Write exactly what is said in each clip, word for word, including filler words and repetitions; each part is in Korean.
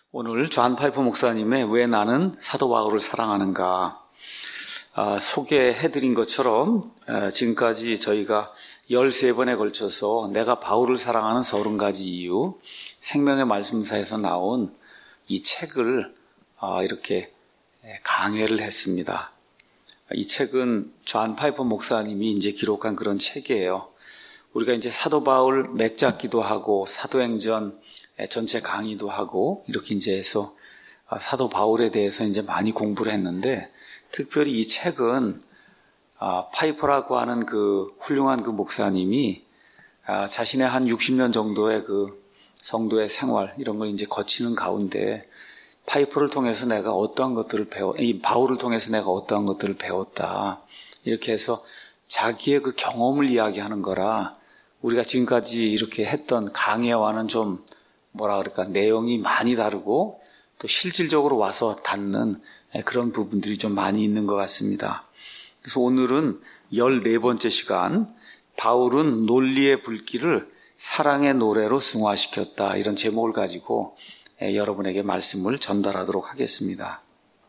오늘 존 파이퍼 목사님의 왜 나는 사도 바울을 사랑하는가 아, 소개해드린 것처럼 아, 지금까지 저희가 열세 번에 걸쳐서 내가 바울을 사랑하는 서른 가지 이유 생명의 말씀사에서 나온 이 책을 아, 이렇게 강해를 했습니다. 이 책은 존 파이퍼 목사님이 이제 기록한 그런 책이에요. 우리가 이제 사도 바울 맥잡기도 하고 사도행전 전체 강의도 하고 이렇게 이제 해서 사도 바울에 대해서 이제 많이 공부를 했는데 특별히 이 책은 파이퍼라고 하는 그 훌륭한 그 목사님이 자신의 한 육십 년 정도의 그 성도의 생활 이런 걸 이제 거치는 가운데 파이퍼를 통해서 내가 어떠한 것들을 배워, 이 바울을 통해서 내가 어떠한 것들을 배웠다. 이렇게 해서 자기의 그 경험을 이야기하는 거라 우리가 지금까지 이렇게 했던 강해와는 좀 뭐라 그럴까, 내용이 많이 다르고 또 실질적으로 와서 닿는 그런 부분들이 좀 많이 있는 것 같습니다. 그래서 오늘은 열네 번째 시간, 바울은 논리의 불길을 사랑의 노래로 승화시켰다. 이런 제목을 가지고 여러분에게 말씀을 전달하도록 하겠습니다.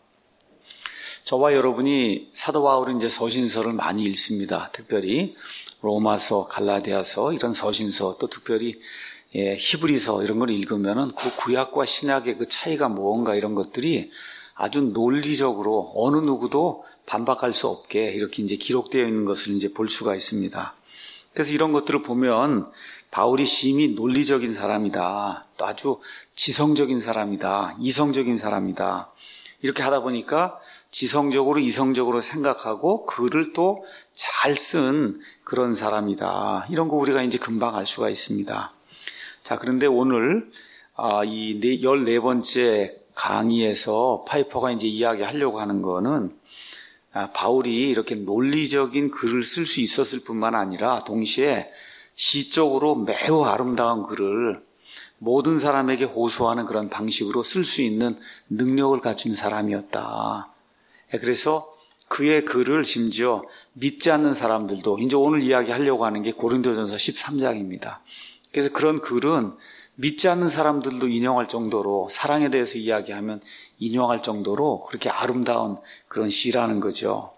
저와 여러분이 사도 바울은 이제 서신서를 많이 읽습니다. 특별히 로마서, 갈라디아서 이런 서신서, 또 특별히 예, 히브리서 이런 걸 읽으면은 그 구약과 신약의 그 차이가 뭔가 이런 것들이 아주 논리적으로 어느 누구도 반박할 수 없게 이렇게 이제 기록되어 있는 것을 이제 볼 수가 있습니다. 그래서 이런 것들을 보면 바울이 심히 논리적인 사람이다. 또 아주 지성적인 사람이다. 이성적인 사람이다. 이렇게 하다 보니까 지성적으로 이성적으로 생각하고 글을 또 잘 쓴 그런 사람이다. 이런 거 우리가 이제 금방 알 수가 있습니다. 자, 그런데 오늘 이 열네 번째 강의에서 파이퍼가 이제 이야기하려고 하는 거는 바울이 이렇게 논리적인 글을 쓸 수 있었을 뿐만 아니라 동시에 시적으로 매우 아름다운 글을 모든 사람에게 호소하는 그런 방식으로 쓸 수 있는 능력을 갖춘 사람이었다. 그래서 그의 글을 심지어 믿지 않는 사람들도 이제 오늘 이야기하려고 하는 게 고린도전서 십삼 장입니다. 그래서 그런 글은 믿지 않는 사람들도 인용할 정도로 사랑에 대해서 이야기하면 인용할 정도로 그렇게 아름다운 그런 시라는 거죠.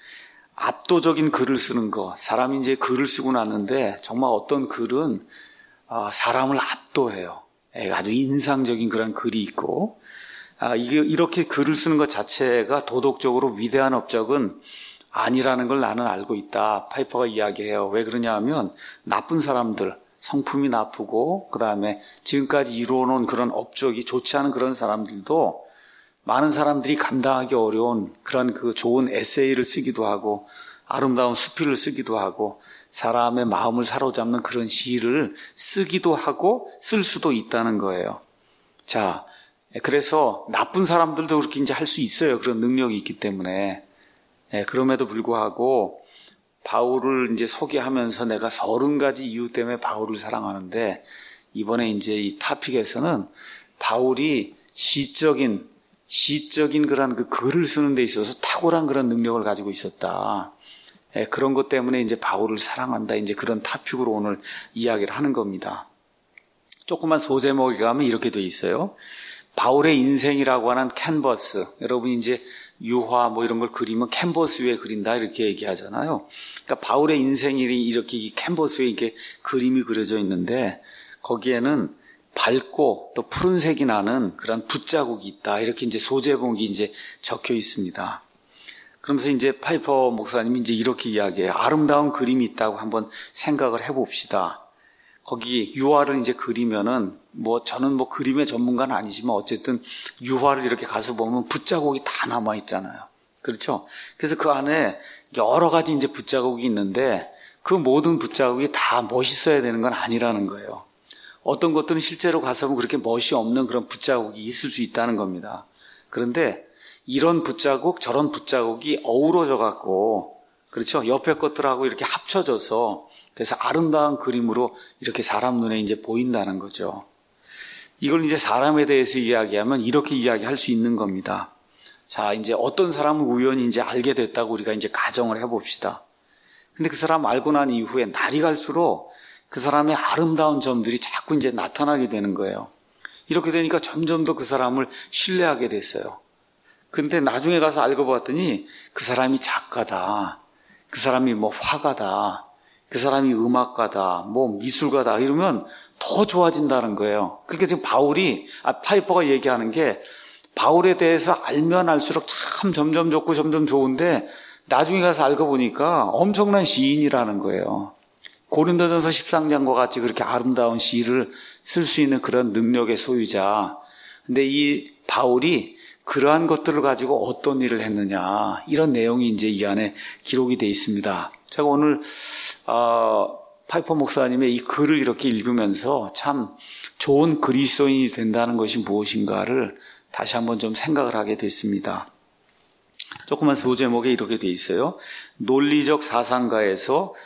압도적인 글을 쓰는 거, 사람이 이제 글을 쓰고 났는데 정말 어떤 글은 사람을 압도해요. 아주 인상적인 그런 글이 있고, 이게 이렇게 글을 쓰는 것 자체가 도덕적으로 위대한 업적은 아니라는 걸 나는 알고 있다. 파이퍼가 이야기해요. 왜 그러냐 하면 나쁜 사람들, 성품이 나쁘고 그 다음에 지금까지 이루어놓은 그런 업적이 좋지 않은 그런 사람들도 많은 사람들이 감당하기 어려운 그런 그 좋은 에세이를 쓰기도 하고 아름다운 수필을 쓰기도 하고 사람의 마음을 사로잡는 그런 시를 쓰기도 하고 쓸 수도 있다는 거예요. 자, 그래서 나쁜 사람들도 그렇게 이제 할 수 있어요. 그런 능력이 있기 때문에. 그럼에도 불구하고 바울을 이제 소개하면서 내가 서른 가지 이유 때문에 바울을 사랑하는데 이번에 이제 이 토픽에서는 바울이 시적인, 시적인 그런 그 글을 쓰는 데 있어서 탁월한 그런 능력을 가지고 있었다. 예, 그런 것 때문에 이제 바울을 사랑한다. 이제 그런 토픽으로 오늘 이야기를 하는 겁니다. 조그만 소제목에 가면 이렇게 돼 있어요. 바울의 인생이라고 하는 캔버스. 여러분이 이제 유화 뭐 이런 걸 그리면 캔버스 위에 그린다 이렇게 얘기하잖아요. 그러니까 바울의 인생이 이렇게 캔버스 위에 이렇게 그림이 그려져 있는데 거기에는 밝고 또 푸른색이 나는 그런 붓자국이 있다. 이렇게 이제 소제목이 이제 적혀 있습니다. 그러면서 이제 파이퍼 목사님이 이제 이렇게 이야기해요. 아름다운 그림이 있다고 한번 생각을 해봅시다. 거기 유화를 이제 그리면은 뭐 저는 뭐 그림의 전문가는 아니지만 어쨌든 유화를 이렇게 가서 보면 붓자국이 다 남아 있잖아요. 그렇죠? 그래서 그 안에 여러 가지 이제 붓자국이 있는데 그 모든 붓자국이 다 멋있어야 되는 건 아니라는 거예요. 어떤 것들은 실제로 가서 보면 그렇게 멋이 없는 그런 붓자국이 있을 수 있다는 겁니다. 그런데 이런 붓자국 저런 붓자국이 어우러져 갖고 그렇죠? 옆에 것들하고 이렇게 합쳐져서 그래서 아름다운 그림으로 이렇게 사람 눈에 이제 보인다는 거죠. 이걸 이제 사람에 대해서 이야기하면 이렇게 이야기할 수 있는 겁니다. 자, 이제 어떤 사람을 우연히 이제 알게 됐다고 우리가 이제 가정을 해봅시다. 근데 그 사람 알고 난 이후에 날이 갈수록 그 사람의 아름다운 점들이 자꾸 이제 나타나게 되는 거예요. 이렇게 되니까 점점 더 그 사람을 신뢰하게 됐어요. 근데 나중에 가서 알고 봤더니 그 사람이 작가다, 그 사람이 뭐 화가다, 그 사람이 음악가다, 뭐 미술가다 이러면 더 좋아진다는 거예요. 그러니까 지금 바울이, 아, 파이퍼가 얘기하는 게 바울에 대해서 알면 알수록 참 점점 좋고 점점 좋은데 나중에 가서 알고 보니까 엄청난 시인이라는 거예요. 고린도전서 십삼 장과 같이 그렇게 아름다운 시를 쓸 수 있는 그런 능력의 소유자. 근데 이 바울이 그러한 것들을 가지고 어떤 일을 했느냐, 이런 내용이 이제 이 안에 기록이 되어 있습니다. 제가 오늘 어, 파이퍼 목사님의 이 글을 이렇게 읽으면서 참 좋은 그리스도인이 된다는 것이 무엇인가를 다시 한번 좀 생각을 하게 됐습니다. 조그만 소제목에 이렇게 되어 있어요. 논리적 사상가에서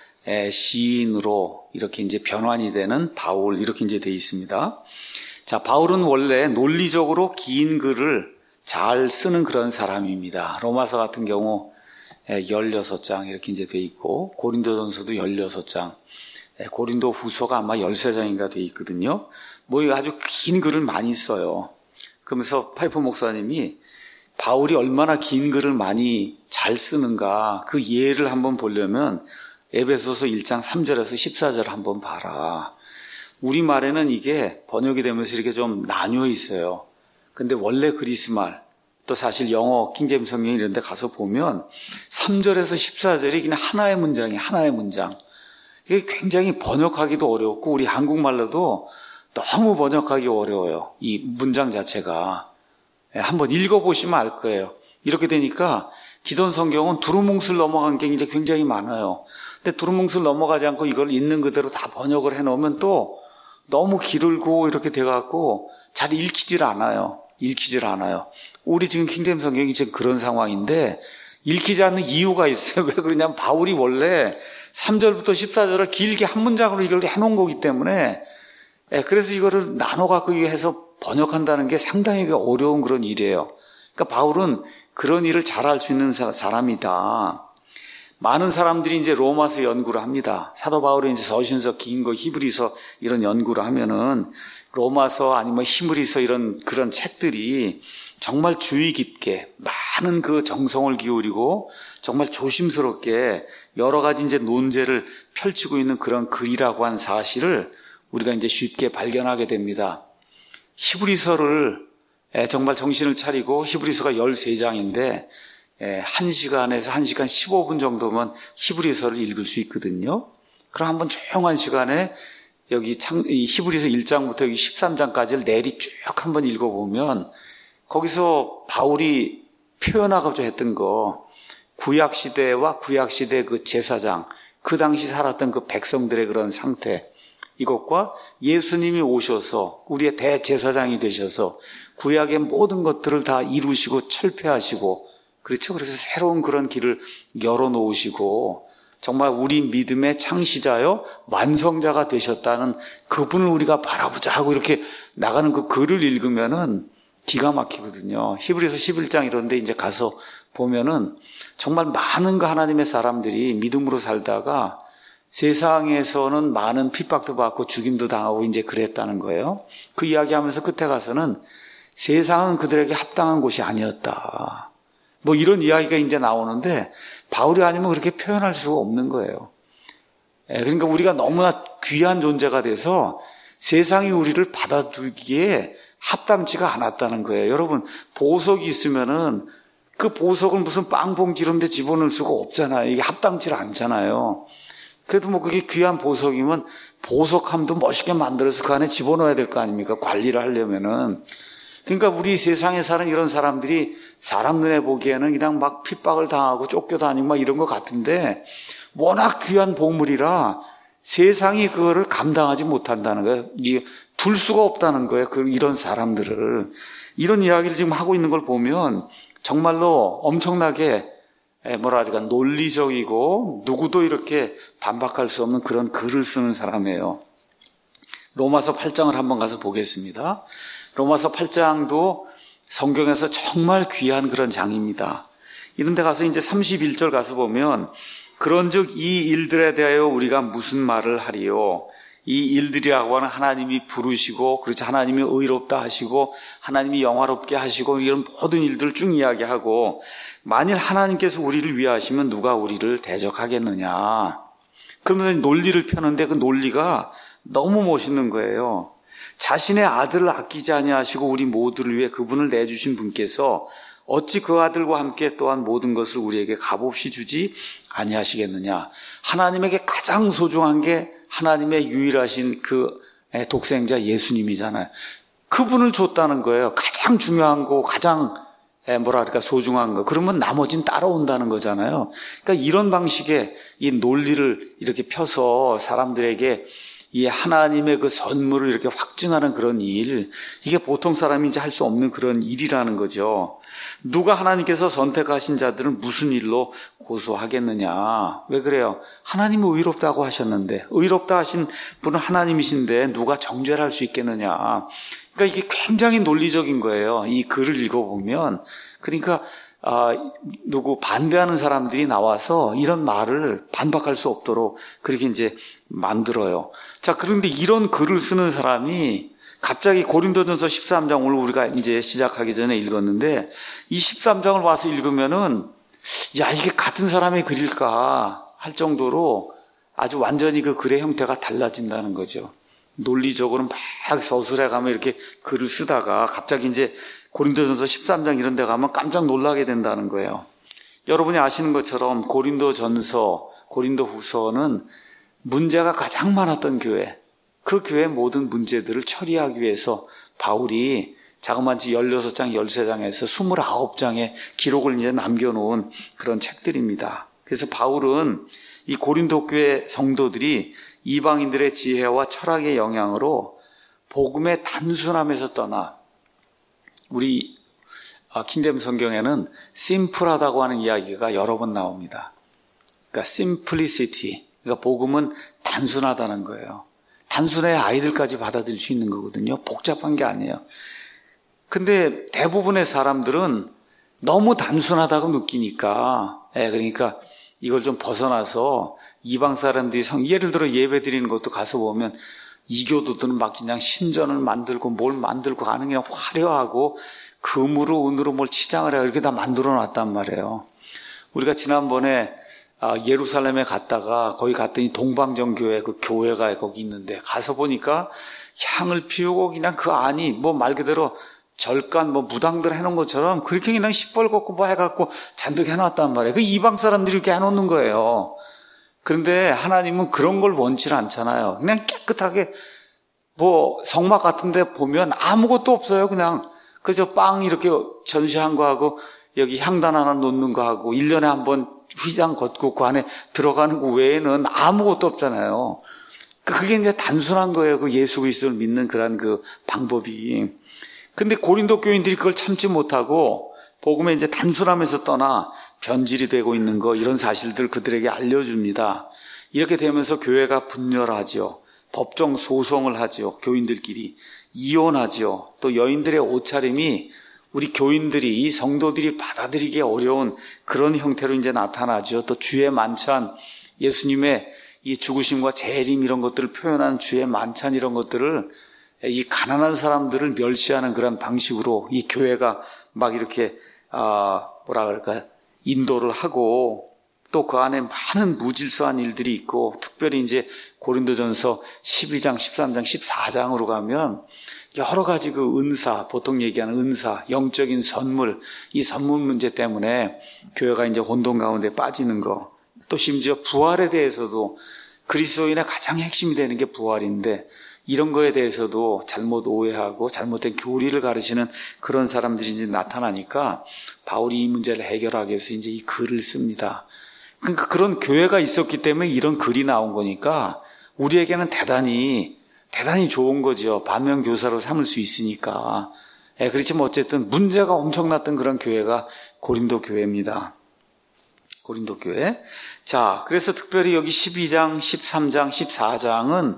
시인으로 이렇게 이제 변환이 되는 바울, 이렇게 이제 되어 있습니다. 자, 바울은 원래 논리적으로 긴 글을 잘 쓰는 그런 사람입니다. 로마서 같은 경우 열여섯 장 이렇게 이제 돼 있고, 고린도전서도 열여섯 장, 고린도 후서가 아마 열세 장인가 돼 있거든요. 뭐 아주 긴 글을 많이 써요. 그러면서 파이퍼 목사님이 바울이 얼마나 긴 글을 많이 잘 쓰는가, 그 예를 한번 보려면 에베소서 일 장 삼 절에서 십사 절 한번 봐라. 우리말에는 이게 번역이 되면서 이렇게 좀 나뉘어 있어요. 근데 원래 그리스말, 또 사실 영어 킹제임스 성경 이런 데 가서 보면 삼 절에서 십사 절이 그냥 하나의 문장이에요. 하나의 문장. 이게 굉장히 번역하기도 어렵고 우리 한국말로도 너무 번역하기 어려워요. 이 문장 자체가. 한번 읽어보시면 알 거예요. 이렇게 되니까 기존 성경은 두루뭉술 넘어간 게 이제 굉장히 많아요. 근데 두루뭉술 넘어가지 않고 이걸 있는 그대로 다 번역을 해놓으면 또 너무 길고 이렇게 돼갖고 잘 읽히질 않아요. 읽히질 않아요. 우리 지금 킹제임스 성경이 지금 그런 상황인데 읽히지 않는 이유가 있어요. 왜 그러냐면 바울이 원래 삼 절부터 십사 절을 길게 한 문장으로 이걸 해놓은 거기 때문에, 그래서 이거를 나눠갖고 해서 번역한다는 게 상당히 어려운 그런 일이에요. 그러니까 바울은 그런 일을 잘할 수 있는 사람이다. 많은 사람들이 이제 로마서 연구를 합니다. 사도 바울이 이제 서신서, 긴 거, 히브리서 이런 연구를 하면은 로마서 아니면 히브리서 이런 그런 책들이 정말 주의 깊게 많은 그 정성을 기울이고 정말 조심스럽게 여러 가지 이제 논제를 펼치고 있는 그런 글이라고 하는 사실을 우리가 이제 쉽게 발견하게 됩니다. 히브리서를 정말 정신을 차리고, 히브리서가 열세 장인데 한 시간에서 한 시간 십오 분 정도면 히브리서를 읽을 수 있거든요. 그럼 한번 조용한 시간에 여기 창, 이 히브리서 일 장부터 여기 십삼 장까지를 내리 쭉 한번 읽어보면 거기서 바울이 표현하고자 했던 거, 구약시대와 구약시대 그 제사장, 그 당시 살았던 그 백성들의 그런 상태, 이것과 예수님이 오셔서 우리의 대제사장이 되셔서 구약의 모든 것들을 다 이루시고 철폐하시고, 그렇죠. 그래서 새로운 그런 길을 열어놓으시고 정말 우리 믿음의 창시자요 완성자가 되셨다는 그분을 우리가 바라보자 하고 이렇게 나가는 그 글을 읽으면은 기가 막히거든요. 히브리서 십일 장 이런데 이제 가서 보면은 정말 많은 그 하나님의 사람들이 믿음으로 살다가 세상에서는 많은 핍박도 받고 죽임도 당하고 이제 그랬다는 거예요. 그 이야기하면서 끝에 가서는 세상은 그들에게 합당한 곳이 아니었다, 뭐 이런 이야기가 이제 나오는데 바울이 아니면 그렇게 표현할 수가 없는 거예요. 그러니까 우리가 너무나 귀한 존재가 돼서 세상이 우리를 받아들이기에 합당치가 않았다는 거예요. 여러분, 보석이 있으면은 그 보석을 무슨 빵봉지 이런 데 집어넣을 수가 없잖아요. 이게 합당치 않잖아요. 그래도 뭐 그게 귀한 보석이면 보석함도 멋있게 만들어서 그 안에 집어넣어야 될 거 아닙니까? 관리를 하려면은. 그러니까 우리 세상에 사는 이런 사람들이 사람 눈에 보기에는 그냥 막 핍박을 당하고 쫓겨다니고 막 이런 것 같은데 워낙 귀한 보물이라 세상이 그거를 감당하지 못한다는 거예요. 둘 수가 없다는 거예요. 그 이런 사람들을. 이런 이야기를 지금 하고 있는 걸 보면 정말로 엄청나게 뭐랄까 논리적이고 누구도 이렇게 반박할 수 없는 그런 글을 쓰는 사람이에요. 로마서 팔 장을 한번 가서 보겠습니다. 로마서 팔 장도 성경에서 정말 귀한 그런 장입니다. 이런 데 가서 이제 삼십일 절 가서 보면 그런즉 이 일들에 대하여 우리가 무슨 말을 하리요? 이 일들이라고 하는 하나님이 부르시고, 그렇죠. 하나님이 의롭다 하시고, 하나님이 영화롭게 하시고, 이런 모든 일들을 쭉 이야기하고, 만일 하나님께서 우리를 위하시면 누가 우리를 대적하겠느냐. 그러면서 논리를 펴는데 그 논리가 너무 멋있는 거예요. 자신의 아들을 아끼지 아니하시고 우리 모두를 위해 그분을 내주신 분께서 어찌 그 아들과 함께 또한 모든 것을 우리에게 값없이 주지 아니하시겠느냐. 하나님에게 가장 소중한 게 하나님의 유일하신 그 독생자 예수님이잖아요. 그분을 줬다는 거예요. 가장 중요한 거, 가장 뭐라 그럴까 소중한 거. 그러면 나머지는 따라온다는 거잖아요. 그러니까 이런 방식의 이 논리를 이렇게 펴서 사람들에게 이 하나님의 그 선물을 이렇게 확증하는 그런 일, 이게 보통 사람이 이제 할 수 없는 그런 일이라는 거죠. 누가 하나님께서 선택하신 자들을 무슨 일로 고소하겠느냐. 왜 그래요? 하나님은 의롭다고 하셨는데, 의롭다 하신 분은 하나님이신데 누가 정죄를 할 수 있겠느냐. 그러니까 이게 굉장히 논리적인 거예요. 이 글을 읽어보면. 그러니까 아, 누구 반대하는 사람들이 나와서 이런 말을 반박할 수 없도록 그렇게 이제 만들어요. 자, 그런데 이런 글을 쓰는 사람이 갑자기 고린도전서 십삼 장, 오늘 우리가 이제 시작하기 전에 읽었는데 이 십삼 장을 와서 읽으면은 야, 이게 같은 사람의 글일까 할 정도로 아주 완전히 그 글의 형태가 달라진다는 거죠. 논리적으로 막 서술해 가면 이렇게 글을 쓰다가 갑자기 이제 고린도전서 십삼 장 이런 데 가면 깜짝 놀라게 된다는 거예요. 여러분이 아시는 것처럼 고린도전서, 고린도후서는 문제가 가장 많았던 교회, 그 교회의 모든 문제들을 처리하기 위해서 바울이 자그마치 열여섯 장, 열세 장에서 스물아홉 장의 기록을 이제 남겨놓은 그런 책들입니다. 그래서 바울은 이 고린도 교회 성도들이 이방인들의 지혜와 철학의 영향으로 복음의 단순함에서 떠나, 우리 킹제임 성경에는 심플하다고 하는 이야기가 여러 번 나옵니다. 그러니까 simplicity, 그러니까 복음은 단순하다는 거예요. 단순해야 아이들까지 받아들일 수 있는 거거든요. 복잡한 게 아니에요. 근데 대부분의 사람들은 너무 단순하다고 느끼니까, 예, 그러니까 이걸 좀 벗어나서 이방 사람들이 성, 예를 들어 예배 드리는 것도 가서 보면 이교도들은 막 그냥 신전을 만들고 뭘 만들고 가는 그냥 화려하고 금으로 은으로 뭘 치장을 해요. 이렇게 다 만들어 놨단 말이에요. 우리가 지난번에 예루살렘에 갔다가 거기 갔더니 동방정교회 그 교회가 거기 있는데 가서 보니까 향을 피우고 그냥 그 안이 뭐 말 그대로 절간 뭐 무당들 해놓은 것처럼 그렇게 그냥 시뻘겋고 뭐 해갖고 잔뜩 해놨단 말이에요. 그 이방 사람들이 이렇게 해놓는 거예요. 그런데 하나님은 그런 걸 원치 않잖아요. 그냥 깨끗하게 뭐 성막 같은 데 보면 아무것도 없어요. 그냥 그저 빵 이렇게 전시한 거 하고 여기 향단 하나 놓는 거 하고 일 년에 한 번 휘장 걷고 그 안에 들어가는 거 외에는 아무것도 없잖아요. 그게 이제 단순한 거예요. 그 예수 그리스도를 믿는 그런 그 방법이. 근데 고린도 교인들이 그걸 참지 못하고 복음에 이제 단순함에서 떠나 변질이 되고 있는 거, 이런 사실들 그들에게 알려줍니다. 이렇게 되면서 교회가 분열하죠. 법정 소송을 하죠. 교인들끼리 이혼하죠. 또 여인들의 옷차림이 우리 교인들이, 이 성도들이 받아들이기 어려운 그런 형태로 이제 나타나죠. 또 주의 만찬, 예수님의 이 죽으심과 재림 이런 것들을 표현한 주의 만찬 이런 것들을 이 가난한 사람들을 멸시하는 그런 방식으로 이 교회가 막 이렇게 아 뭐라 그럴까 인도를 하고, 또 그 안에 많은 무질서한 일들이 있고, 특별히 이제 고린도전서 십이 장, 십삼 장, 십사 장으로 가면 여러 가지 그 은사, 보통 얘기하는 은사, 영적인 선물, 이 선물 문제 때문에 교회가 이제 혼돈 가운데 빠지는 거, 또 심지어 부활에 대해서도 그리스도인의 가장 핵심이 되는 게 부활인데 이런 거에 대해서도 잘못 오해하고 잘못된 교리를 가르치는 그런 사람들이 이제 나타나니까 바울이 이 문제를 해결하기 위해서 이제 이 글을 씁니다. 그러니까 그런 교회가 있었기 때문에 이런 글이 나온 거니까 우리에게는 대단히 대단히 좋은 거죠. 반면교사로 삼을 수 있으니까. 예, 그렇지만 어쨌든 문제가 엄청났던 그런 교회가 고린도 교회입니다. 고린도 교회. 자, 그래서 특별히 여기 십이 장, 십삼 장, 십사 장은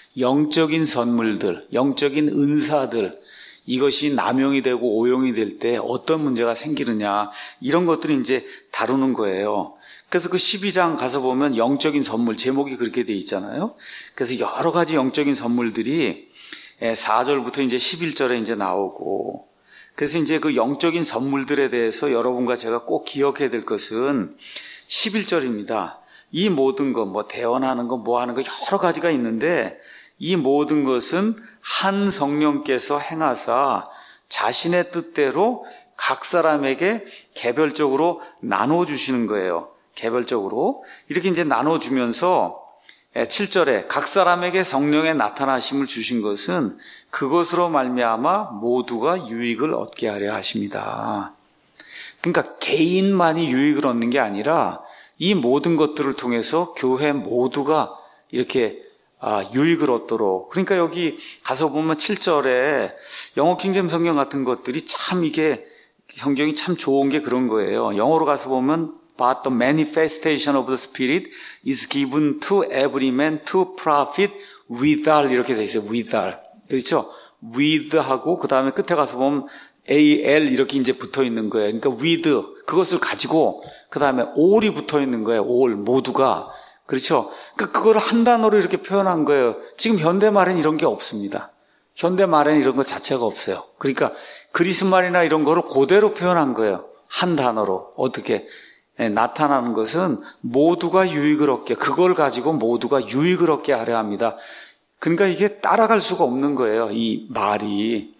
영적인 선물들, 영적인 은사들, 이것이 남용이 되고 오용이 될 때 어떤 문제가 생기느냐, 이런 것들을 이제 다루는 거예요. 그래서 그 십이 장 가서 보면 영적인 선물, 제목이 그렇게 돼 있잖아요. 그래서 여러 가지 영적인 선물들이 사 절부터 이제 십일 절에 이제 나오고, 그래서 이제 그 영적인 선물들에 대해서 여러분과 제가 꼭 기억해야 될 것은 십일 절입니다. 이 모든 것, 뭐 대언하는 거, 뭐 하는 거 여러 가지가 있는데, 이 모든 것은 한 성령께서 행하사 자신의 뜻대로 각 사람에게 개별적으로 나눠주시는 거예요. 개별적으로. 이렇게 이제 나눠주면서 칠 절에 각 사람에게 성령의 나타나심을 주신 것은 그것으로 말미암아 모두가 유익을 얻게 하려 하십니다. 그러니까 개인만이 유익을 얻는 게 아니라 이 모든 것들을 통해서 교회 모두가 이렇게 유익을 얻도록. 그러니까 여기 가서 보면 칠 절에 영어 킹제임 성경 같은 것들이 참 이게 성경이 참 좋은 게 그런 거예요. 영어로 가서 보면 But the manifestation of the Spirit is given to every man to profit withal 이렇게 돼 있어요. withal. 그렇죠? with하고 그 다음에 끝에 가서 보면 al 이렇게 이제 붙어 있는 거예요. 그러니까 with 그것을 가지고 그 다음에 all이 붙어 있는 거예요. all 모두가. 그렇죠? 그 그거를 한 단어로 이렇게 표현한 거예요. 지금 현대말엔 이런 게 없습니다. 현대말엔 이런 거 자체가 없어요. 그러니까 그리스말이나 이런 거를 그대로 표현한 거예요. 한 단어로. 어떻게 나타나는 것은 모두가 유익을 얻게, 그걸 가지고 모두가 유익을 얻게 하려 합니다. 그러니까 이게 따라갈 수가 없는 거예요. 이 말이.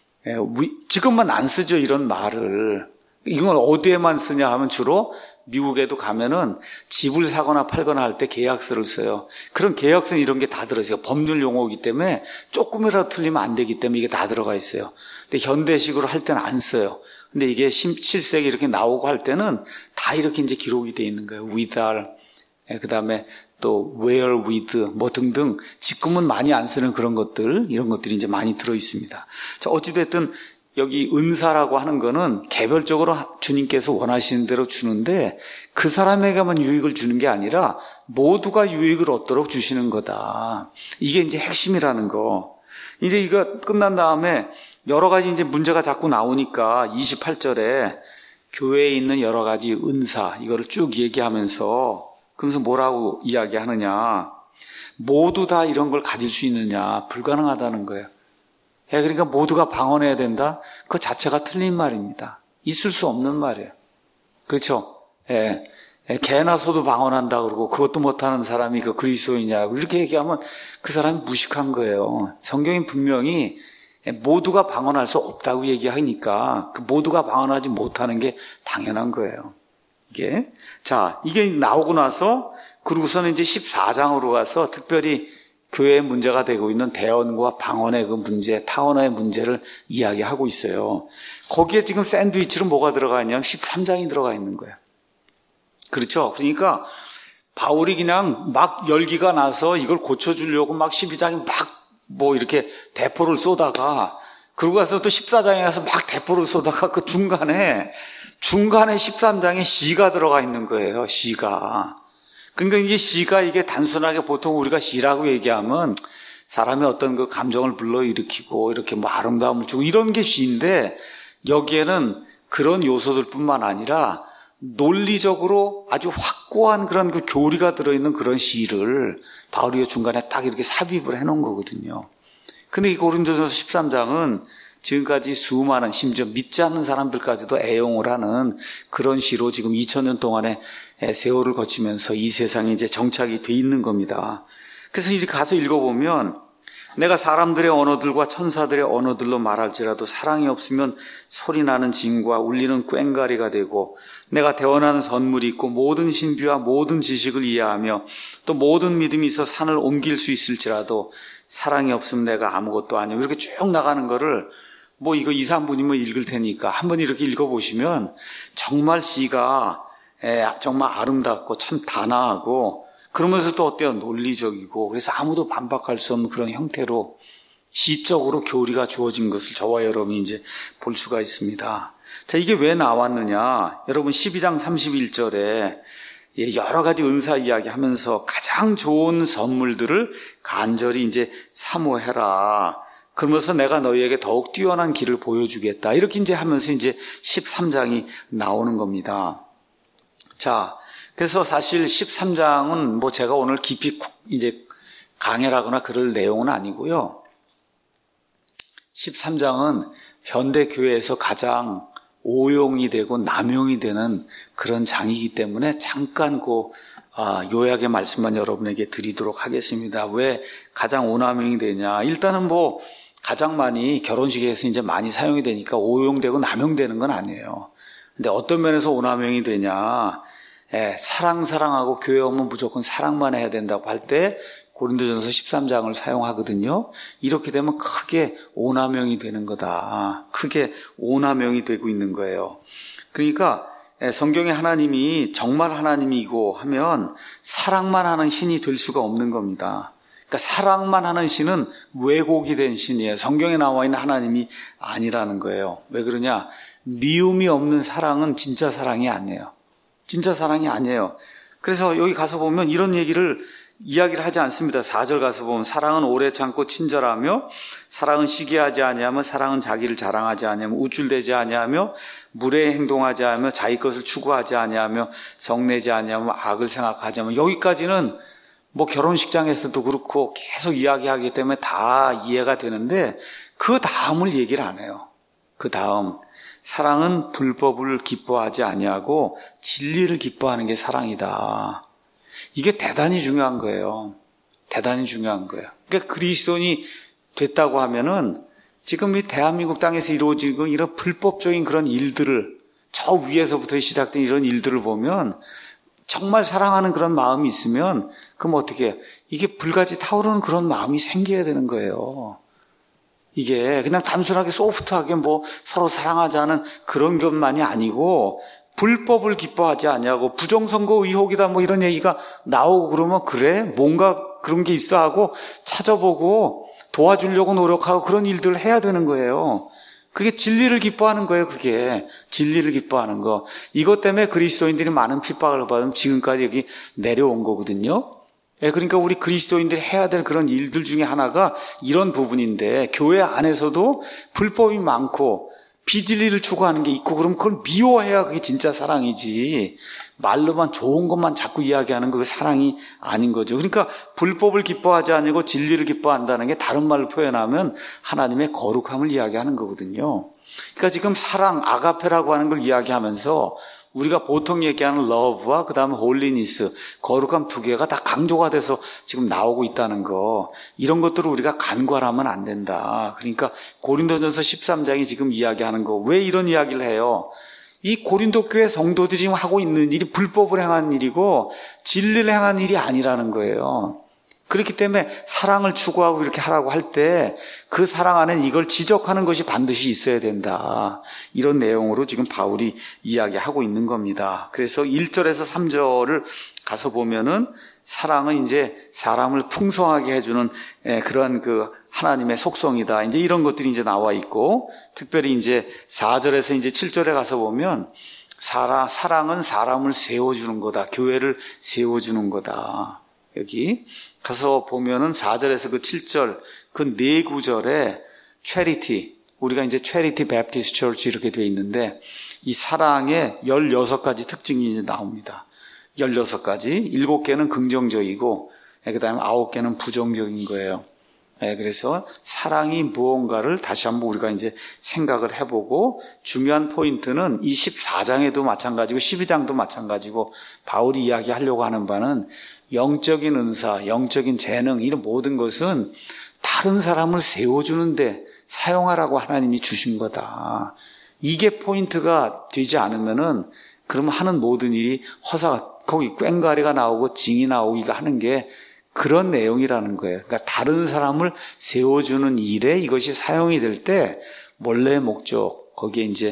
지금만 안 쓰죠, 이런 말을. 이건 어디에만 쓰냐 하면 주로 미국에도 가면은 집을 사거나 팔거나 할 때 계약서를 써요. 그런 계약서는 이런 게 다 들어있어요. 법률 용어이기 때문에 조금이라도 틀리면 안 되기 때문에 이게 다 들어가 있어요. 근데 현대식으로 할 때는 안 써요. 근데 이게 십칠 세기 이렇게 나오고 할 때는 다 이렇게 이제 기록이 돼 있는 거예요. withal, 그 다음에 또 where with, 뭐 등등. 지금은 많이 안 쓰는 그런 것들, 이런 것들이 이제 많이 들어 있습니다. 자, 어찌됐든 여기 은사라고 하는 거는 개별적으로 주님께서 원하시는 대로 주는데 그 사람에게만 유익을 주는 게 아니라 모두가 유익을 얻도록 주시는 거다. 이게 이제 핵심이라는 거. 이제 이거 끝난 다음에 여러 가지 이제 문제가 자꾸 나오니까 이십팔 절에 교회에 있는 여러 가지 은사, 이거를 쭉 얘기하면서 그러면서 뭐라고 이야기하느냐. 모두 다 이런 걸 가질 수 있느냐. 불가능하다는 거예요. 예, 그러니까 모두가 방언해야 된다? 그 자체가 틀린 말입니다. 있을 수 없는 말이에요. 그렇죠? 예. 예, 개나 소도 방언한다 그러고 그것도 못하는 사람이 그 그리스도이냐고 이렇게 얘기하면 그 사람이 무식한 거예요. 성경이 분명히 모두가 방언할 수 없다고 얘기하니까 그 모두가 방언하지 못하는 게 당연한 거예요. 이게. 자, 이게 나오고 나서 그러고서는 이제 십사 장으로 가서 특별히 교회의 문제가 되고 있는 대언과 방언의 그 문제, 타언의 문제를 이야기하고 있어요. 거기에 지금 샌드위치로 뭐가 들어가 있냐면 십삼 장이 들어가 있는 거예요. 그렇죠? 그러니까 바울이 그냥 막 열기가 나서 이걸 고쳐주려고 막 십이 장이 막 뭐 이렇게 대포를 쏘다가 그러고 가서 또 십사 장에 가서 막 대포를 쏘다가 그 중간에 중간에 십삼 장에 시가 들어가 있는 거예요. 시가. 그러니까 이게 시가 이게 단순하게 보통 우리가 시라고 얘기하면 사람의 어떤 그 감정을 불러일으키고 이렇게 뭐 아름다움을 주고 이런 게 시인데 여기에는 그런 요소들뿐만 아니라 논리적으로 아주 확고한 그런 그 교리가 들어있는 그런 시를 바울이 중간에 딱 이렇게 삽입을 해놓은 거거든요. 근데 이 고린도전서 십삼 장은 지금까지 수많은 심지어 믿지 않는 사람들까지도 애용을 하는 그런 시로 지금 이천 년 동안의 세월을 거치면서 이 세상에 이제 정착이 돼 있는 겁니다. 그래서 이렇게 가서 읽어보면 내가 사람들의 언어들과 천사들의 언어들로 말할지라도 사랑이 없으면 소리나는 징과 울리는 꽹과리가 되고 내가 대언하는 선물이 있고 모든 신비와 모든 지식을 이해하며 또 모든 믿음이 있어 산을 옮길 수 있을지라도 사랑이 없으면 내가 아무것도 아니고 이렇게 쭉 나가는 거를 뭐 이거 이, 삼 분이면 읽을 테니까 한번 이렇게 읽어보시면 정말 시가 정말 아름답고 참 단아하고 그러면서 또 어때요? 논리적이고 그래서 아무도 반박할 수 없는 그런 형태로 시적으로 교리가 주어진 것을 저와 여러분이 이제 볼 수가 있습니다. 자, 이게 왜 나왔느냐? 여러분 십이 장 삼십일 절에 여러 가지 은사 이야기 하면서 가장 좋은 선물들을 간절히 이제 사모해라. 그러면서 내가 너희에게 더욱 뛰어난 길을 보여주겠다. 이렇게 이제 하면서 이제 십삼 장이 나오는 겁니다. 자, 그래서 사실 십삼 장은 뭐 제가 오늘 깊이 이제 강해라거나 그럴 내용은 아니고요. 십삼 장은 현대 교회에서 가장 오용이 되고 남용이 되는 그런 장이기 때문에 잠깐 그 요약의 말씀만 여러분에게 드리도록 하겠습니다. 왜 가장 오남용이 되냐? 일단은 뭐 가장 많이 결혼식에서 이제 많이 사용이 되니까 오용되고 남용되는 건 아니에요. 근데 어떤 면에서 오남용이 되냐? 예, 사랑 사랑하고 교회 오면 무조건 사랑만 해야 된다고 할 때 고린도전서 십삼 장을 사용하거든요. 이렇게 되면 크게 오남용이 되는 거다. 크게 오남용이 되고 있는 거예요. 그러니까 성경에 하나님이 정말 하나님이고 하면 사랑만 하는 신이 될 수가 없는 겁니다. 그러니까 사랑만 하는 신은 왜곡이 된 신이에요. 성경에 나와 있는 하나님이 아니라는 거예요. 왜 그러냐? 미움이 없는 사랑은 진짜 사랑이 아니에요. 진짜 사랑이 아니에요. 그래서 여기 가서 보면 이런 얘기를 이야기를 하지 않습니다. 사 절 가서 보면 사랑은 오래 참고 친절하며 사랑은 시기하지 아니하며 사랑은 자기를 자랑하지 아니하며 우쭐대지 아니하며 무례히 행동하지 않으며 자기 것을 추구하지 아니하며 성내지 아니하며 악을 생각하지 않으며 여기까지는 뭐 결혼식장에서도 그렇고 계속 이야기하기 때문에 다 이해가 되는데 그 다음을 얘기를 안 해요. 그 다음 사랑은 불법을 기뻐하지 아니하고 진리를 기뻐하는 게 사랑이다. 이게 대단히 중요한 거예요. 대단히 중요한 거예요. 그러니까 그리스도인이 됐다고 하면은 지금 이 대한민국 땅에서 이루어지고 이런 불법적인 그런 일들을 저 위에서부터 시작된 이런 일들을 보면 정말 사랑하는 그런 마음이 있으면 그럼 어떻게 해요? 이게 불같이 타오르는 그런 마음이 생겨야 되는 거예요. 이게 그냥 단순하게 소프트하게 뭐 서로 사랑하자는 그런 것만이 아니고 불법을 기뻐하지 아니하고 부정선거 의혹이다 뭐 이런 얘기가 나오고 그러면 그래 뭔가 그런 게 있어 하고 찾아보고 도와주려고 노력하고 그런 일들을 해야 되는 거예요. 그게 진리를 기뻐하는 거예요. 그게 진리를 기뻐하는 거. 이것 때문에 그리스도인들이 많은 핍박을 받으면 지금까지 여기 내려온 거거든요. 예, 그러니까 우리 그리스도인들이 해야 될 그런 일들 중에 하나가 이런 부분인데 교회 안에서도 불법이 많고 비진리를 추구하는 게 있고 그럼 그걸 미워해야 그게 진짜 사랑이지. 말로만 좋은 것만 자꾸 이야기하는 거 사랑이 아닌 거죠. 그러니까 불법을 기뻐하지 아니고 진리를 기뻐한다는 게 다른 말로 표현하면 하나님의 거룩함을 이야기하는 거거든요. 그러니까 지금 사랑, 아가페라고 하는 걸 이야기하면서 우리가 보통 얘기하는 love와 그 다음에 holiness, 거룩함 두 개가 다 강조가 돼서 지금 나오고 있다는 거. 이런 것들을 우리가 간과하면 안 된다. 그러니까 고린도전서 십삼 장이 지금 이야기하는 거. 왜 이런 이야기를 해요? 이 고린도 교회 성도들이 지금 하고 있는 일이 불법을 행한 일이고 진리를 행한 일이 아니라는 거예요. 그렇기 때문에 사랑을 추구하고 이렇게 하라고 할 때 그 사랑 안에 이걸 지적하는 것이 반드시 있어야 된다. 이런 내용으로 지금 바울이 이야기하고 있는 겁니다. 그래서 일 절에서 삼 절을 가서 보면은 사랑은 이제 사람을 풍성하게 해주는 그런 그 하나님의 속성이다. 이제 이런 것들이 이제 나와 있고 특별히 이제 사 절에서 이제 칠 절에 가서 보면 사랑, 사랑은 사람을 세워주는 거다. 교회를 세워주는 거다. 여기 가서 보면은 사 절에서 그 칠 절 그 네 구절에 charity, 우리가 이제 charity baptist church 이렇게 되어 있는데 이 사랑의 열여섯 가지 특징이 이제 나옵니다. 열여섯 가지, 일곱 개는 긍정적이고 그 다음에 아홉 개는 부정적인 거예요. 그래서 사랑이 무언가를 다시 한번 우리가 이제 생각을 해보고 중요한 포인트는 이 십사 장에도 마찬가지고 십이 장도 마찬가지고 바울이 이야기하려고 하는 바는 영적인 은사, 영적인 재능 이런 모든 것은 다른 사람을 세워주는데 사용하라고 하나님이 주신 거다. 이게 포인트가 되지 않으면은 그러면 하는 모든 일이 허사, 거기 꽹과리가 나오고 징이 나오기가 하는 게 그런 내용이라는 거예요. 그러니까 다른 사람을 세워주는 일에 이것이 사용이 될 때 원래의 목적, 거기에 이제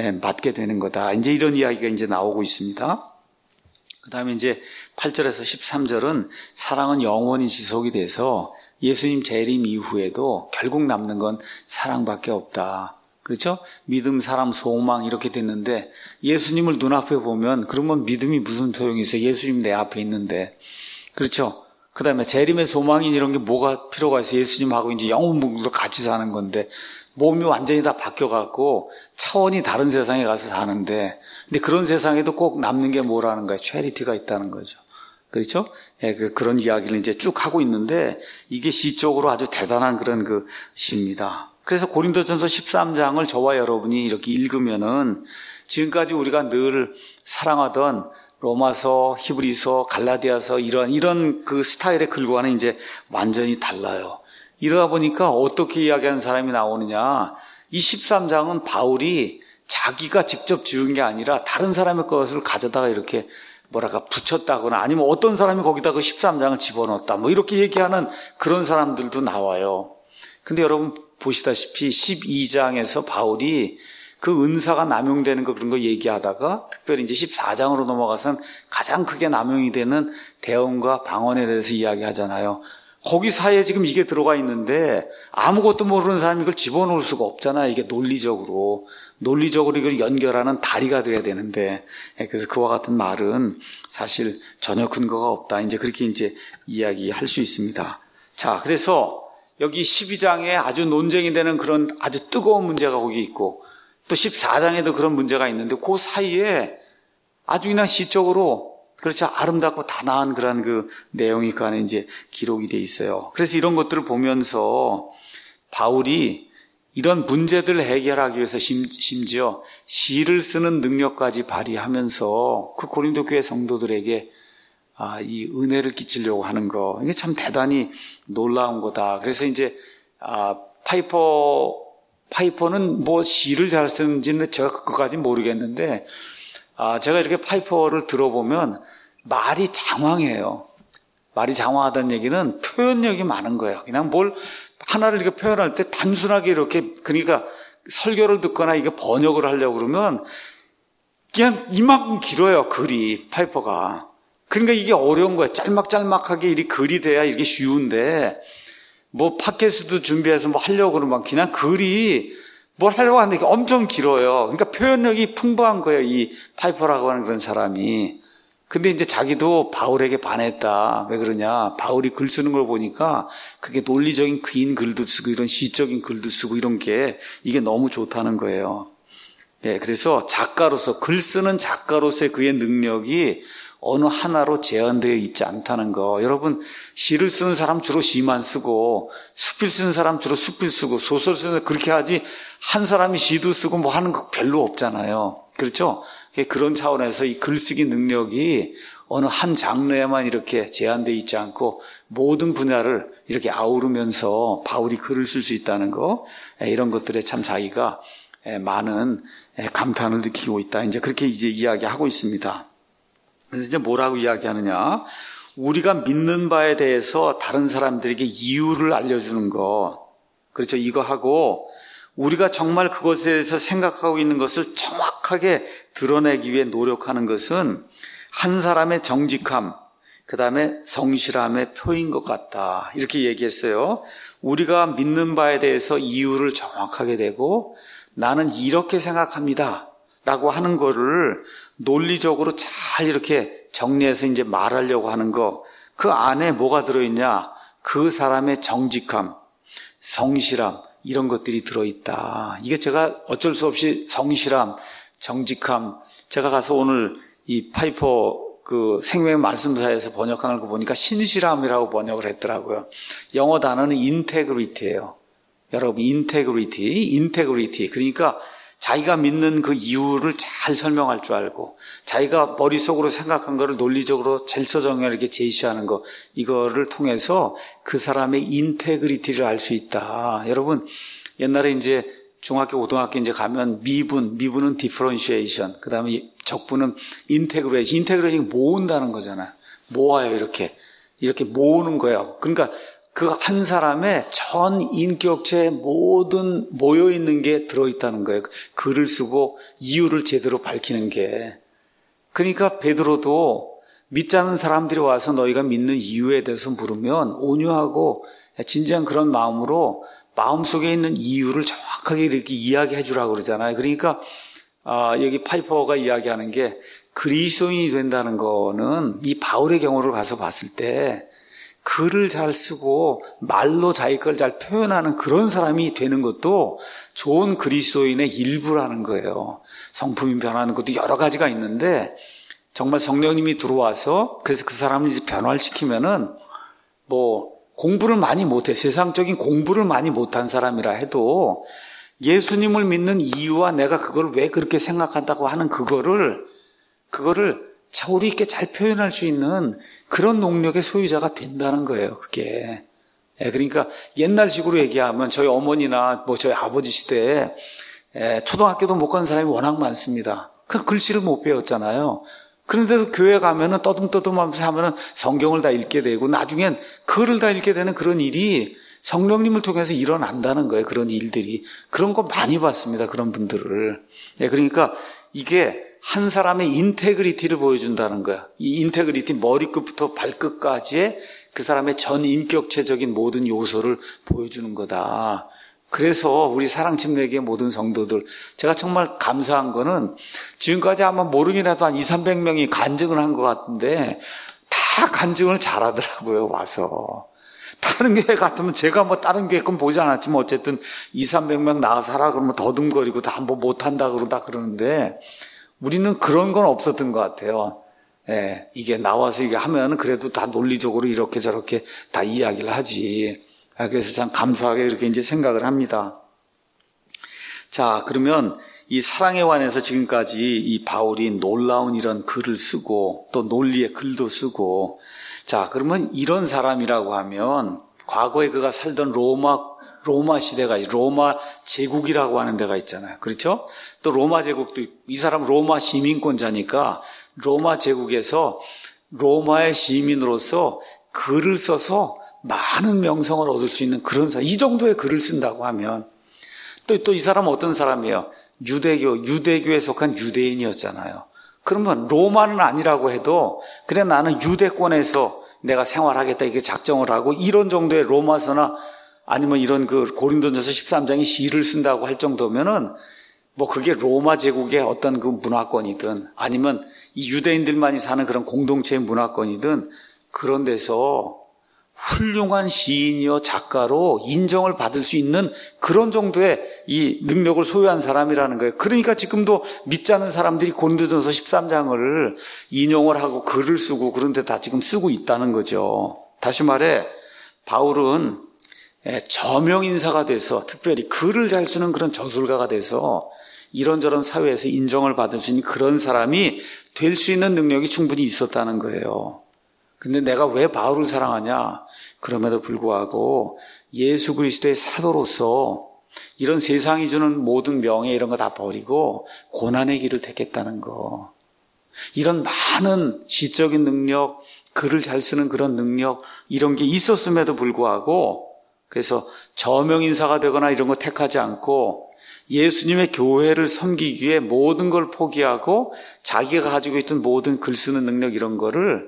맞게 되는 거다. 이제 이런 이야기가 이제 나오고 있습니다. 그 다음에 이제 팔 절에서 십삼 절은 사랑은 영원히 지속이 돼서 예수님 재림 이후에도 결국 남는 건 사랑밖에 없다. 그렇죠? 믿음, 사람, 소망 이렇게 됐는데 예수님을 눈앞에 보면 그러면 믿음이 무슨 소용이 있어요? 예수님 내 앞에 있는데. 그렇죠? 그 다음에 재림의 소망인 이런 게 뭐가 필요가 있어요? 예수님하고 이제 영원복으로 같이 사는 건데 몸이 완전히 다 바뀌어갖고 차원이 다른 세상에 가서 사는데, 근데 그런 세상에도 꼭 남는 게 뭐라는 거예요? 채리티가 있다는 거죠. 그렇죠? 예, 그, 그런 이야기를 이제 쭉 하고 있는데, 이게 시적으로 아주 대단한 그런 그 시입니다. 그래서 고린도전서 십삼 장을 저와 여러분이 이렇게 읽으면은, 지금까지 우리가 늘 사랑하던 로마서, 히브리서, 갈라디아서 이런 이런 그 스타일의 글과는 이제 완전히 달라요. 이러다 보니까 어떻게 이야기하는 사람이 나오느냐? 이 십삼 장은 바울이 자기가 직접 지은 게 아니라 다른 사람의 것을 가져다가 이렇게 뭐랄까 붙였다거나 아니면 어떤 사람이 거기다 그 십삼 장을 집어넣었다 뭐 이렇게 얘기하는 그런 사람들도 나와요. 근데 여러분 보시다시피 십이 장에서 바울이 그 은사가 남용되는 거 그런 거 얘기하다가 특별히 이제 십사 장으로 넘어가선 가장 크게 남용이 되는 대언과 방언에 대해서 이야기하잖아요. 거기 사이에 지금 이게 들어가 있는데 아무것도 모르는 사람이 이걸 집어넣을 수가 없잖아요. 이게 논리적으로. 논리적으로 이걸 연결하는 다리가 돼야 되는데. 그래서 그와 같은 말은 사실 전혀 근거가 없다. 이제 그렇게 이제 이야기할 수 있습니다. 자, 그래서 여기 십이 장에 아주 논쟁이 되는 그런 아주 뜨거운 문제가 거기 있고 또 십사 장에도 그런 문제가 있는데 그 사이에 아주 그냥 시적으로 그렇죠. 아름답고 단아한 그런 그 내용이 그 안에 이제 기록이 돼 있어요. 그래서 이런 것들을 보면서 바울이 이런 문제들을 해결하기 위해서 심지어 시를 쓰는 능력까지 발휘하면서 그 고린도 교회 성도들에게 아, 이 은혜를 끼치려고 하는 거. 이게 참 대단히 놀라운 거다. 그래서 이제 아, 파이퍼 파이퍼는 뭐 시를 잘 쓰는지는 제가 그것까지는 모르겠는데 아, 제가 이렇게 파이퍼를 들어보면 말이 장황해요. 말이 장황하다는 얘기는 표현력이 많은 거예요. 그냥 뭘 하나를 이렇게 표현할 때 단순하게 이렇게 그러니까 설교를 듣거나 이게 번역을 하려고 그러면 그냥 이만큼 길어요. 글이 파이퍼가. 그러니까 이게 어려운 거예요. 짤막짤막하게 이 글이 돼야 이게 쉬운데 뭐 팟캐스트도 준비해서 뭐 하려고 그러면 그냥 글이 뭘 하려고 하는데 엄청 길어요. 그러니까 표현력이 풍부한 거예요. 이 파이퍼라고 하는 그런 사람이. 근데 이제 자기도 바울에게 반했다. 왜 그러냐. 바울이 글 쓰는 걸 보니까 그게 논리적인 긴 글도 쓰고 이런 시적인 글도 쓰고 이런 게 이게 너무 좋다는 거예요. 예, 그래서 작가로서 글 쓰는 작가로서의 그의 능력이 어느 하나로 제한되어 있지 않다는 거. 여러분 시를 쓰는 사람 주로 시만 쓰고 수필 쓰는 사람 주로 수필 쓰고 소설 쓰는 사람 그렇게 하지 한 사람이 시도 쓰고 뭐 하는 거 별로 없잖아요. 그렇죠? 그런 차원에서 이 글쓰기 능력이 어느 한 장르에만 이렇게 제한되어 있지 않고 모든 분야를 이렇게 아우르면서 바울이 글을 쓸 수 있다는 거 이런 것들에 참 자기가 많은 감탄을 느끼고 있다. 이제 그렇게 이제 이야기하고 있습니다. 그래서 이제 뭐라고 이야기하느냐? 우리가 믿는 바에 대해서 다른 사람들에게 이유를 알려주는 거. 그렇죠. 이거 하고 우리가 정말 그것에 대해서 생각하고 있는 것을 정확하게 드러내기 위해 노력하는 것은 한 사람의 정직함, 그 다음에 성실함의 표인 것 같다. 이렇게 얘기했어요. 우리가 믿는 바에 대해서 이유를 정확하게 대고 나는 이렇게 생각합니다. 라고 하는 거를 논리적으로 잘 이렇게 정리해서 이제 말하려고 하는 거. 그 안에 뭐가 들어있냐? 그 사람의 정직함, 성실함, 이런 것들이 들어있다. 이게 제가 어쩔 수 없이 성실함, 정직함, 제가 가서 오늘 이 파이퍼 그 생명의 말씀사에서 번역한 걸 보니까 신실함이라고 번역을 했더라고요. 영어 단어는 인테그리티예요. 여러분, 인테그리티, 인테그리티. 그러니까 자기가 믿는 그 이유를 잘 설명할 줄 알고 자기가 머릿속으로 생각한 거를 논리적으로 질서정연하게 이렇게 제시하는 거 이거를 통해서 그 사람의 인테그리티를 알 수 있다. 여러분 옛날에 이제 중학교 고등학교 이제 가면 미분 미분은 디퍼런시에이션 그다음에 적분은 인테그레이션 인테그레이션이 모은다는 거잖아요. 모아요 이렇게 이렇게 모으는 거예요. 그러니까 그 한 사람의 전 인격체의 모든 모여있는 게 들어있다는 거예요. 글을 쓰고 이유를 제대로 밝히는 게. 그러니까 베드로도 믿지 않는 사람들이 와서 너희가 믿는 이유에 대해서 물으면 온유하고 진지한 그런 마음으로 마음속에 있는 이유를 정확하게 이렇게 이야기해 주라고 그러잖아요. 그러니까 아, 여기 파이퍼가 이야기하는 게 그리스도인이 된다는 거는 이 바울의 경우를 가서 봤을 때 글을 잘 쓰고 말로 자기 걸 잘 표현하는 그런 사람이 되는 것도 좋은 그리스도인의 일부라는 거예요. 성품이 변하는 것도 여러 가지가 있는데 정말 성령님이 들어와서 그래서 그 사람을 이제 변화시키면은 뭐 공부를 많이 못해 세상적인 공부를 많이 못한 사람이라 해도 예수님을 믿는 이유와 내가 그걸 왜 그렇게 생각한다고 하는 그거를 그거를 자우리 있게 잘 표현할 수 있는 그런 능력의 소유자가 된다는 거예요. 그게. 그러니까 옛날식으로 얘기하면 저희 어머니나 뭐 저희 아버지 시대에 초등학교도 못 간 사람이 워낙 많습니다. 그 글씨를 못 배웠잖아요. 그런데도 교회 가면은 떠듬떠듬하면서 하면은 성경을 다 읽게 되고 나중엔 글을 다 읽게 되는 그런 일이 성령님을 통해서 일어난다는 거예요. 그런 일들이. 그런 거 많이 봤습니다. 그런 분들을. 그러니까 이게 한 사람의 인테그리티를 보여준다는 거야. 이 인테그리티 머리끝부터 발끝까지의 그 사람의 전 인격체적인 모든 요소를 보여주는 거다. 그래서 우리 사랑침례교의 모든 성도들 제가 정말 감사한 거는 지금까지 아마 모르긴해도 한 이삼백 명이 간증을 한 것 같은데 다 간증을 잘하더라고요. 와서. 다른 교회 같으면 제가 뭐 다른 교회 건 보지 않았지만 어쨌든 이삼백 명 나가서 하라 그러면 더듬거리고 다 뭐 못한다 그러다 그러는데 우리는 그런 건 없었던 것 같아요. 예, 이게 나와서 이게 하면 그래도 다 논리적으로 이렇게 저렇게 다 이야기를 하지. 그래서 참 감사하게 이렇게 이제 생각을 합니다. 자, 그러면 이 사랑에 관해서 지금까지 이 바울이 놀라운 이런 글을 쓰고 또 논리의 글도 쓰고 자, 그러면 이런 사람이라고 하면 과거에 그가 살던 로마 로마 시대가 로마 제국이라고 하는 데가 있잖아요. 그렇죠? 또 로마 제국도 이 사람 로마 시민권자니까 로마 제국에서 로마의 시민으로서 글을 써서 많은 명성을 얻을 수 있는 그런 사람. 이 정도의 글을 쓴다고 하면 또 또 이 사람은 어떤 사람이에요? 유대교, 유대교에 속한 유대인이었잖아요. 그러면 로마는 아니라고 해도 그래 나는 유대권에서 내가 생활하겠다 이렇게 작정을 하고 이런 정도의 로마서나 아니면 이런 그 고린도전서 십삼 장의 시를 쓴다고 할 정도면은 뭐 그게 로마 제국의 어떤 그 문화권이든 아니면 이 유대인들만이 사는 그런 공동체의 문화권이든 그런 데서 훌륭한 시인이요 작가로 인정을 받을 수 있는 그런 정도의 이 능력을 소유한 사람이라는 거예요. 그러니까 지금도 믿지 않는 사람들이 고린도전서 십삼 장을 인용을 하고 글을 쓰고 그런 데 다 지금 쓰고 있다는 거죠. 다시 말해 바울은 저명 인사가 돼서 특별히 글을 잘 쓰는 그런 저술가가 돼서 이런저런 사회에서 인정을 받을 수 있는 그런 사람이 될 수 있는 능력이 충분히 있었다는 거예요. 근데 내가 왜 바울을 사랑하냐? 그럼에도 불구하고 예수 그리스도의 사도로서 이런 세상이 주는 모든 명예 이런 거 다 버리고 고난의 길을 택했다는 거. 이런 많은 시적인 능력, 글을 잘 쓰는 그런 능력 이런 게 있었음에도 불구하고 그래서 저명인사가 되거나 이런 거 택하지 않고 예수님의 교회를 섬기기 위해 모든 걸 포기하고 자기가 가지고 있던 모든 글 쓰는 능력 이런 거를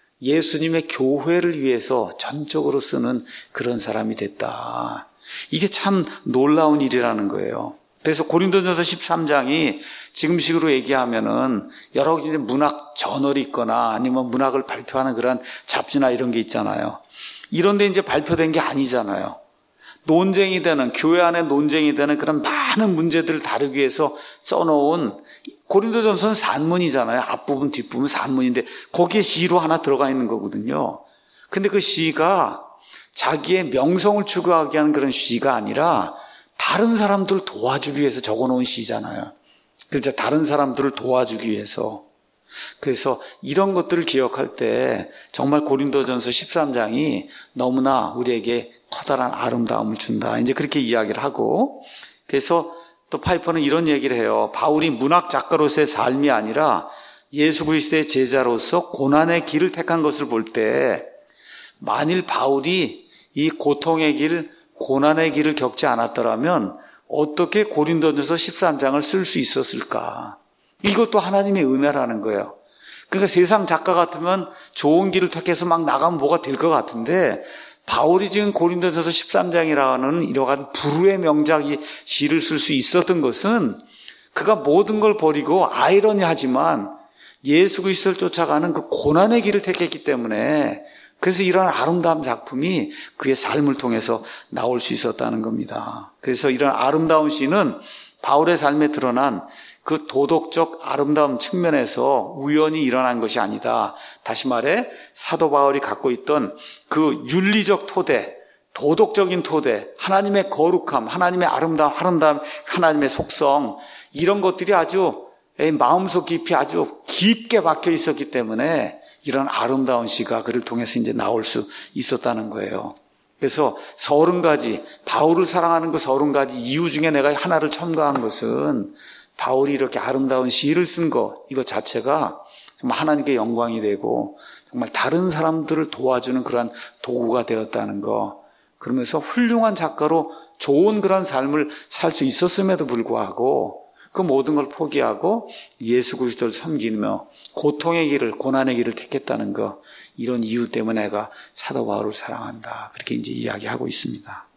예수님의 교회를 위해서 전적으로 쓰는 그런 사람이 됐다. 이게 참 놀라운 일이라는 거예요. 그래서 고린도전서 십삼 장이 지금식으로 얘기하면은 여러 가지 문학 저널이 있거나 아니면 문학을 발표하는 그런 잡지나 이런 게 있잖아요. 이런 데 이제 발표된 게 아니잖아요. 논쟁이 되는, 교회 안에 논쟁이 되는 그런 많은 문제들을 다루기 위해서 써놓은 고린도전서는 산문이잖아요. 앞부분, 뒷부분 산문인데 거기에 시로 하나 들어가 있는 거거든요. 근데 그 시가 자기의 명성을 추구하게 하는 그런 시가 아니라 다른 사람들을 도와주기 위해서 적어놓은 시잖아요. 그래서 다른 사람들을 도와주기 위해서. 그래서 이런 것들을 기억할 때 정말 고린도전서 십삼 장이 너무나 우리에게 커다란 아름다움을 준다. 이제 그렇게 이야기를 하고 그래서 또 파이퍼는 이런 얘기를 해요. 바울이 문학 작가로서의 삶이 아니라 예수 그리스도의 제자로서 고난의 길을 택한 것을 볼 때 만일 바울이 이 고통의 길, 고난의 길을 겪지 않았더라면 어떻게 고린도전서 십삼 장을 쓸 수 있었을까? 이것도 하나님의 은혜라는 거예요. 그러니까 세상 작가 같으면 좋은 길을 택해서 막 나가면 뭐가 될 것 같은데 바울이 지금 고린도전서 십삼 장이라는 이러한 불후의 명작이 시를 쓸 수 있었던 것은 그가 모든 걸 버리고 아이러니하지만 예수 그리스도를 쫓아가는 그 고난의 길을 택했기 때문에 그래서 이런 아름다운 작품이 그의 삶을 통해서 나올 수 있었다는 겁니다. 그래서 이런 아름다운 시는 바울의 삶에 드러난 그 도덕적 아름다운 측면에서 우연히 일어난 것이 아니다. 다시 말해 사도 바울이 갖고 있던 그 윤리적 토대, 도덕적인 토대, 하나님의 거룩함, 하나님의 아름다움, 아름다움, 하나님의 속성, 이런 것들이 아주 마음속 깊이 아주 깊게 박혀 있었기 때문에 이런 아름다운 시가 그를 통해서 이제 나올 수 있었다는 거예요. 그래서 서른 가지, 바울을 사랑하는 그 서른 가지 이유 중에 내가 하나를 첨가한 것은 바울이 이렇게 아름다운 시를 쓴 것, 이것 자체가 정말 하나님께 영광이 되고 정말 다른 사람들을 도와주는 그러한 도구가 되었다는 거. 그러면서 훌륭한 작가로 좋은 그런 삶을 살 수 있었음에도 불구하고 그 모든 걸 포기하고 예수 그리스도를 섬기며 고통의 길을, 고난의 길을 택했다는 거, 이런 이유 때문에 내가 사도 바울을 사랑한다. 그렇게 이제 이야기하고 있습니다.